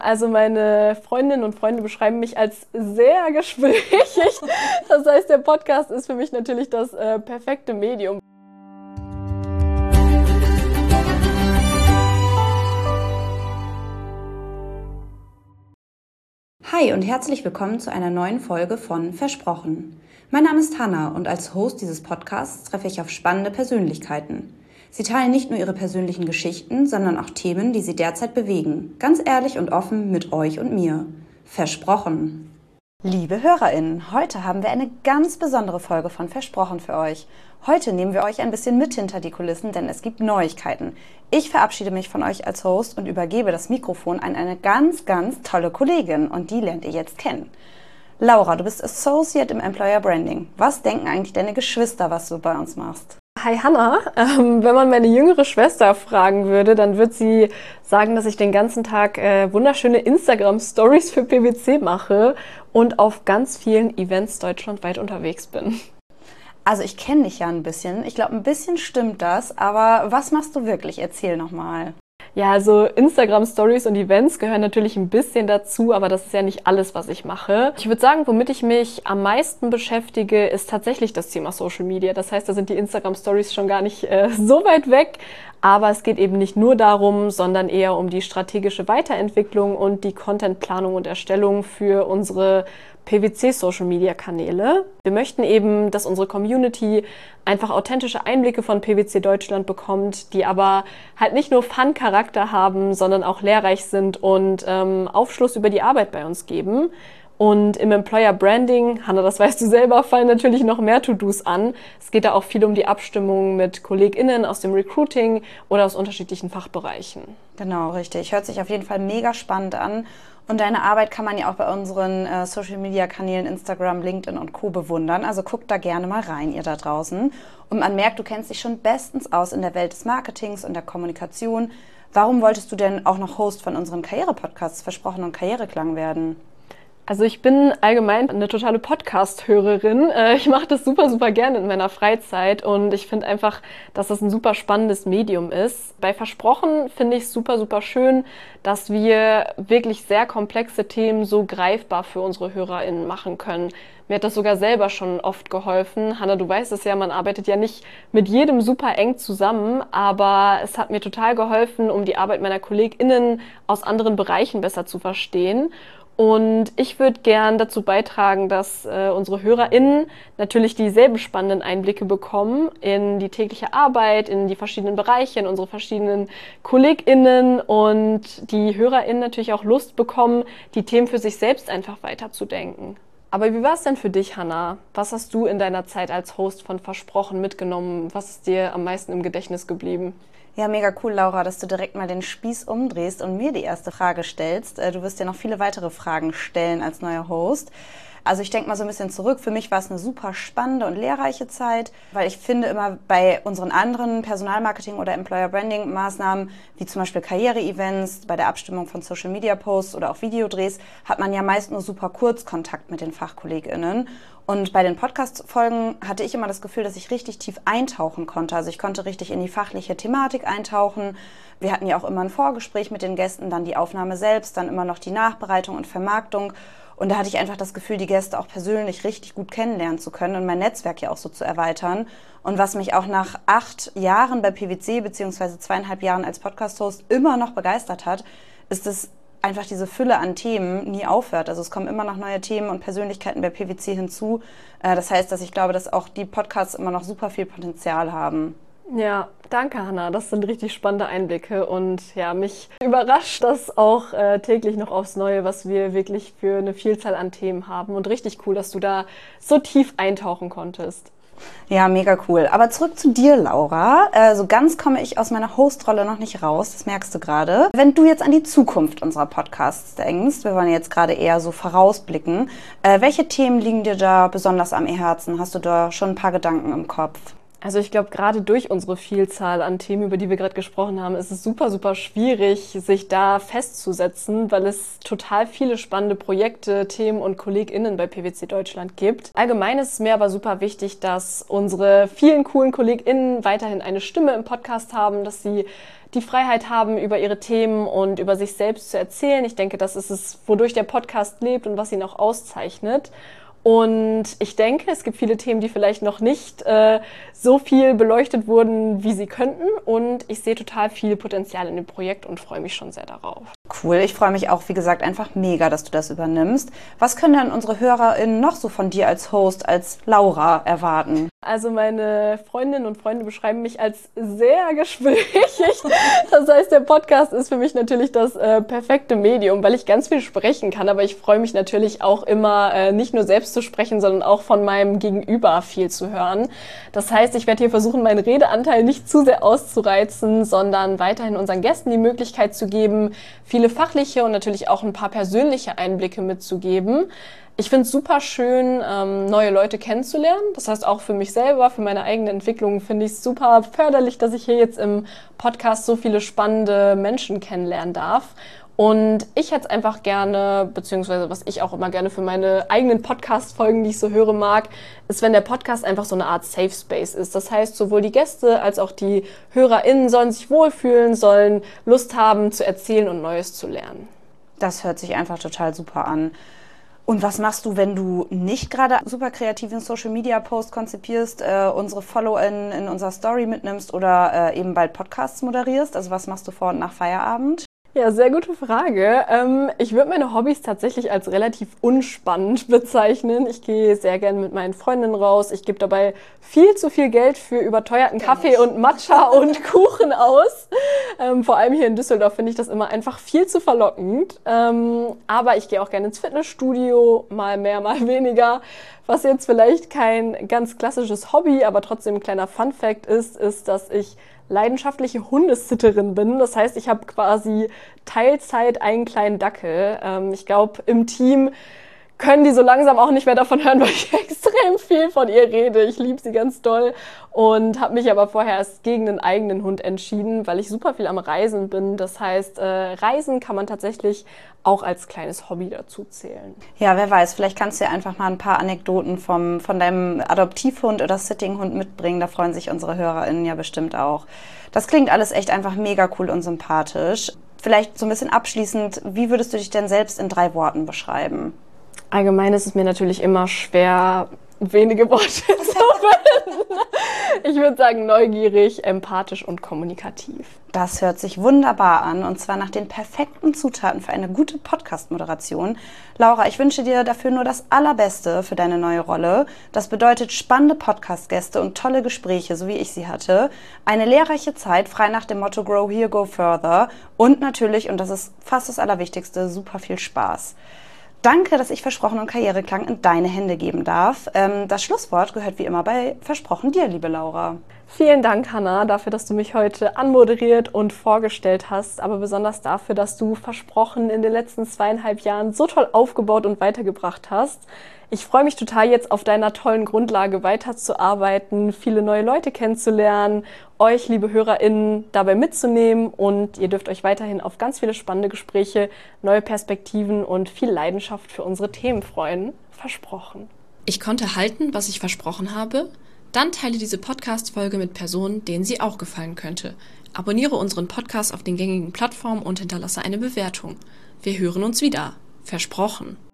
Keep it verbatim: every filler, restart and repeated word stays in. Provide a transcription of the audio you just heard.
Also meine Freundinnen und Freunde beschreiben mich als sehr gesprächig. Das heißt, der Podcast ist für mich natürlich das äh, perfekte Medium. Hi und herzlich willkommen zu einer neuen Folge von Versprochen. Mein Name ist Hannah und als Host dieses Podcasts treffe ich auf spannende Persönlichkeiten. Sie teilen nicht nur ihre persönlichen Geschichten, sondern auch Themen, die sie derzeit bewegen. Ganz ehrlich und offen mit euch und mir. Versprochen. Liebe HörerInnen, heute haben wir eine ganz besondere Folge von Versprochen für euch. Heute nehmen wir euch ein bisschen mit hinter die Kulissen, denn es gibt Neuigkeiten. Ich verabschiede mich von euch als Host und übergebe das Mikrofon an eine ganz, ganz tolle Kollegin und die lernt ihr jetzt kennen. Laura, du bist Associate im Employer Branding. Was denken eigentlich deine Geschwister, was du bei uns machst? Hi Hannah, ähm, wenn man meine jüngere Schwester fragen würde, dann wird sie sagen, dass ich den ganzen Tag äh, wunderschöne Instagram-Stories für P W C mache und auf ganz vielen Events deutschlandweit unterwegs bin. Also ich kenne dich ja ein bisschen, ich glaube ein bisschen stimmt das, aber was machst du wirklich? Erzähl nochmal. Ja, also Instagram-Stories und Events gehören natürlich ein bisschen dazu, aber das ist ja nicht alles, was ich mache. Ich würde sagen, womit ich mich am meisten beschäftige, ist tatsächlich das Thema Social Media. Das heißt, da sind die Instagram-Stories schon gar nicht äh, so weit weg. Aber es geht eben nicht nur darum, sondern eher um die strategische Weiterentwicklung und die Contentplanung und Erstellung für unsere P W C-Social-Media-Kanäle. Wir möchten eben, dass unsere Community einfach authentische Einblicke von P W C Deutschland bekommt, die aber halt nicht nur Fun-Charakter haben, sondern auch lehrreich sind und ähm, Aufschluss über die Arbeit bei uns geben. Und im Employer Branding, Hannah, das weißt du selber, fallen natürlich noch mehr To-Dos an. Es geht da auch viel um die Abstimmung mit KollegInnen aus dem Recruiting oder aus unterschiedlichen Fachbereichen. Genau, richtig. Hört sich auf jeden Fall mega spannend an. Und deine Arbeit kann man ja auch bei unseren äh, Social-Media-Kanälen Instagram, LinkedIn und Co. bewundern. Also guckt da gerne mal rein, ihr da draußen. Und man merkt, du kennst dich schon bestens aus in der Welt des Marketings und der Kommunikation. Warum wolltest du denn auch noch Host von unseren Karriere-Podcasts Versprochen und Karriereklang werden? Also ich bin allgemein eine totale Podcast-Hörerin. Ich mache das super, super gerne in meiner Freizeit und ich finde einfach, dass das ein super spannendes Medium ist. Bei Versprochen finde ich es super, super schön, dass wir wirklich sehr komplexe Themen so greifbar für unsere HörerInnen machen können. Mir hat das sogar selber schon oft geholfen. Hannah, du weißt es ja, man arbeitet ja nicht mit jedem super eng zusammen, aber es hat mir total geholfen, um die Arbeit meiner KollegInnen aus anderen Bereichen besser zu verstehen. Und ich würde gern dazu beitragen, dass äh, unsere HörerInnen natürlich dieselben spannenden Einblicke bekommen in die tägliche Arbeit, in die verschiedenen Bereiche, in unsere verschiedenen KollegInnen und die HörerInnen natürlich auch Lust bekommen, die Themen für sich selbst einfach weiterzudenken. Aber wie war es denn für dich, Hannah? Was hast du in deiner Zeit als Host von Versprochen mitgenommen? Was ist dir am meisten im Gedächtnis geblieben? Ja, mega cool, Laura, dass du direkt mal den Spieß umdrehst und mir die erste Frage stellst. Du wirst ja noch viele weitere Fragen stellen als neuer Host. Also ich denke mal so ein bisschen zurück. Für mich war es eine super spannende und lehrreiche Zeit, weil ich finde immer bei unseren anderen Personalmarketing- oder Employer-Branding-Maßnahmen, wie zum Beispiel Karriere-Events, bei der Abstimmung von Social-Media-Posts oder auch Videodrehs, hat man ja meist nur super kurz Kontakt mit den FachkollegInnen. Und bei den Podcast-Folgen hatte ich immer das Gefühl, dass ich richtig tief eintauchen konnte. Also ich konnte richtig in die fachliche Thematik eintauchen. Wir hatten ja auch immer ein Vorgespräch mit den Gästen, dann die Aufnahme selbst, dann immer noch die Nachbereitung und Vermarktung. Und da hatte ich einfach das Gefühl, die Gäste auch persönlich richtig gut kennenlernen zu können und mein Netzwerk ja auch so zu erweitern. Und was mich auch nach acht Jahren bei P W C beziehungsweise zweieinhalb Jahren als Podcast-Host immer noch begeistert hat, ist es einfach diese Fülle an Themen nie aufhört. Also es kommen immer noch neue Themen und Persönlichkeiten bei P W C hinzu. Das heißt, dass ich glaube, dass auch die Podcasts immer noch super viel Potenzial haben. Ja, danke Hannah, das sind richtig spannende Einblicke und ja, mich überrascht das auch äh, täglich noch aufs Neue, was wir wirklich für eine Vielzahl an Themen haben und richtig cool, dass du da so tief eintauchen konntest. Ja, mega cool. Aber zurück zu dir, Laura. Äh, so ganz komme ich aus meiner Host-Rolle noch nicht raus, das merkst du gerade. Wenn du jetzt an die Zukunft unserer Podcasts denkst, wir wollen jetzt gerade eher so vorausblicken, äh, welche Themen liegen dir da besonders am Herzen? Hast du da schon ein paar Gedanken im Kopf? Also ich glaube, gerade durch unsere Vielzahl an Themen, über die wir gerade gesprochen haben, ist es super, super schwierig, sich da festzusetzen, weil es total viele spannende Projekte, Themen und KollegInnen bei P W C Deutschland gibt. Allgemein ist es mir aber super wichtig, dass unsere vielen coolen KollegInnen weiterhin eine Stimme im Podcast haben, dass sie die Freiheit haben, über ihre Themen und über sich selbst zu erzählen. Ich denke, das ist es, wodurch der Podcast lebt und was ihn auch auszeichnet. Und ich denke, es gibt viele Themen, die vielleicht noch nicht äh, so viel beleuchtet wurden, wie sie könnten. Und ich sehe total viel Potenzial in dem Projekt und freue mich schon sehr darauf. Cool, ich freue mich auch, wie gesagt, einfach mega, dass du das übernimmst. Was können denn unsere HörerInnen noch so von dir als Host, als Laura erwarten? Also meine Freundinnen und Freunde beschreiben mich als sehr gesprächig. Das heißt, der Podcast ist für mich natürlich das äh, perfekte Medium, weil ich ganz viel sprechen kann. Aber ich freue mich natürlich auch immer, äh, nicht nur selbst zu sprechen, sondern auch von meinem Gegenüber viel zu hören. Das heißt, ich werde hier versuchen, meinen Redeanteil nicht zu sehr auszureizen, sondern weiterhin unseren Gästen die Möglichkeit zu geben, viele fachliche und natürlich auch ein paar persönliche Einblicke mitzugeben. Ich finde es super schön, ähm, neue Leute kennenzulernen. Das heißt, auch für mich selber, für meine eigene Entwicklung finde ich es super förderlich, dass ich hier jetzt im Podcast so viele spannende Menschen kennenlernen darf. Und ich hätte es einfach gerne, beziehungsweise was ich auch immer gerne für meine eigenen Podcast-Folgen, die ich so höre mag, ist, wenn der Podcast einfach so eine Art Safe Space ist. Das heißt, sowohl die Gäste als auch die HörerInnen sollen sich wohlfühlen, sollen Lust haben zu erzählen und Neues zu lernen. Das hört sich einfach total super an. Und was machst du, wenn du nicht gerade super kreativen Social-Media-Post konzipierst, äh, unsere FollowerInnen in unserer Story mitnimmst oder äh, eben bald Podcasts moderierst? Also was machst du vor und nach Feierabend? Ja, sehr gute Frage. Ähm, ich würde meine Hobbys tatsächlich als relativ unspannend bezeichnen. Ich gehe sehr gerne mit meinen Freundinnen raus. Ich gebe dabei viel zu viel Geld für überteuerten Kaffee und Matcha und Kuchen aus. Ähm, vor allem hier in Düsseldorf finde ich das immer einfach viel zu verlockend. Ähm, aber ich gehe auch gerne ins Fitnessstudio, mal mehr, mal weniger. Was jetzt vielleicht kein ganz klassisches Hobby, aber trotzdem ein kleiner Fun-Fact ist, ist, dass ich leidenschaftliche Hundesitterin bin. Das heißt, ich habe quasi Teilzeit einen kleinen Dackel. Ähm, ich glaube, im Team können die so langsam auch nicht mehr davon hören, weil ich extrem viel von ihr rede. Ich liebe sie ganz doll und habe mich aber vorher erst gegen einen eigenen Hund entschieden, weil ich super viel am Reisen bin. Das heißt, äh, Reisen kann man tatsächlich auch als kleines Hobby dazu zählen. Ja, wer weiß, vielleicht kannst du ja einfach mal ein paar Anekdoten vom, von deinem Adoptivhund oder Sittinghund mitbringen. Da freuen sich unsere HörerInnen ja bestimmt auch. Das klingt alles echt einfach mega cool und sympathisch. Vielleicht so ein bisschen abschließend, wie würdest du dich denn selbst in drei Worten beschreiben? Allgemein ist es mir natürlich immer schwer, wenige Worte zu finden. Ich würde sagen neugierig, empathisch und kommunikativ. Das hört sich wunderbar an und zwar nach den perfekten Zutaten für eine gute Podcast-Moderation. Laura, ich wünsche dir dafür nur das Allerbeste für deine neue Rolle. Das bedeutet spannende Podcast-Gäste und tolle Gespräche, so wie ich sie hatte. Eine lehrreiche Zeit, frei nach dem Motto Grow Here, Go Further. Und natürlich, und das ist fast das Allerwichtigste, super viel Spaß. Danke, dass ich Versprochen und Karriereklang in deine Hände geben darf. Ähm, das Schlusswort gehört wie immer bei Versprochen dir, liebe Laura. Vielen Dank, Hannah, dafür, dass du mich heute anmoderiert und vorgestellt hast, aber besonders dafür, dass du Versprochen in den letzten zweieinhalb Jahren so toll aufgebaut und weitergebracht hast. Ich freue mich total, jetzt auf deiner tollen Grundlage weiterzuarbeiten, viele neue Leute kennenzulernen, euch, liebe HörerInnen, dabei mitzunehmen und ihr dürft euch weiterhin auf ganz viele spannende Gespräche, neue Perspektiven und viel Leidenschaft für unsere Themen freuen. Versprochen. Ich konnte halten, was ich versprochen habe? Dann teile diese Podcast-Folge mit Personen, denen sie auch gefallen könnte. Abonniere unseren Podcast auf den gängigen Plattformen und hinterlasse eine Bewertung. Wir hören uns wieder. Versprochen.